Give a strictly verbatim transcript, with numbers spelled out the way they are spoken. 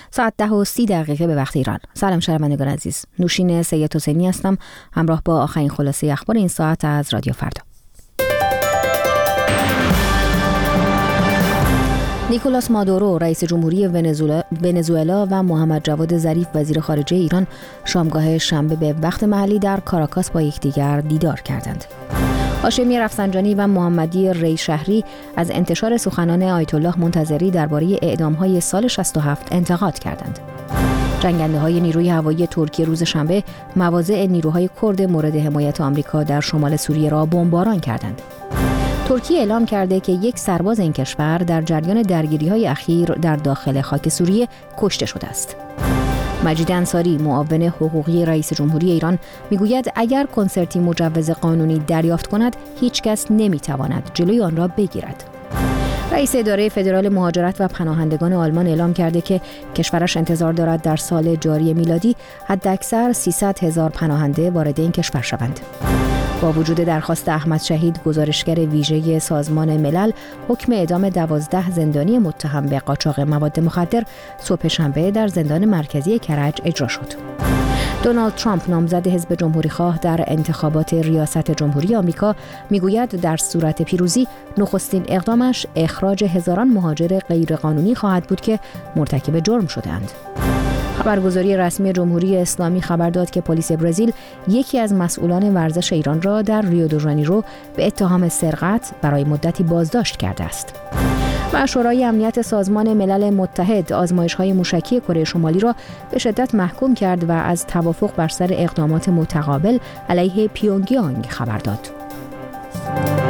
ساعت ده و سی دقیقه به وقت ایران. سلام شنوندگان عزیز. نوشین سید حسینی هستم همراه با آخرین خلاصه اخبار این ساعت از رادیو فردا. نیکولاس مادورو رئیس جمهوری ونزوئلا و محمد جواد ظریف وزیر خارجه ایران شامگاه شنبه به وقت محلی در کاراکاس با یکدیگر دیدار کردند. هاشمی رفسنجانی و محمدی ری شهری از انتشار سخنان آیت الله منتظری درباره اعدام‌های سال شصت و هفت انتقاد کردند. جنگنده‌های نیروی هوایی ترکیه روز شنبه مواضع نیروهای کرد مورد حمایت آمریکا در شمال سوریه را بمباران کردند. ترکیه اعلام کرده که یک سرباز این کشور در جریان درگیری‌های اخیر در داخل خاک سوریه کشته شده است. مجید انصاری معاون حقوقی رئیس جمهوری ایران میگوید اگر کنسرتی مجوز قانونی دریافت کند هیچ کس نمیتواند جلوی آن را بگیرد. رئیس اداره فدرال مهاجرت و پناهندگان آلمان اعلام کرده که کشورش انتظار دارد در سال جاری میلادی حداکثر سیصد هزار پناهنده وارد این کشور شوند. با وجود درخواست احمد شهید، گزارشگر ویژه سازمان ملل حکم اعدام دوازده زندانی متهم به قاچاق مواد مخدر صبح شنبه در زندان مرکزی کرج اجرا شد. دونالد ترامپ نامزد حزب جمهوری‌خواه در انتخابات ریاست جمهوری آمریکا میگوید در صورت پیروزی نخستین اقدامش اخراج هزاران مهاجر غیرقانونی خواهد بود که مرتکب جرم شده‌اند. خبرگزاری رسمی جمهوری اسلامی خبر داد که پلیس برزیل یکی از مسئولان ورزش ایران را در ریو دو ژانیرو به اتهام سرقت برای مدتی بازداشت کرده است. و شورای امنیت سازمان ملل متحد آزمایش‌های موشکی کره شمالی را به شدت محکوم کرد و از توافق بر سر اقدامات متقابل علیه پیونگیانگ خبر داد.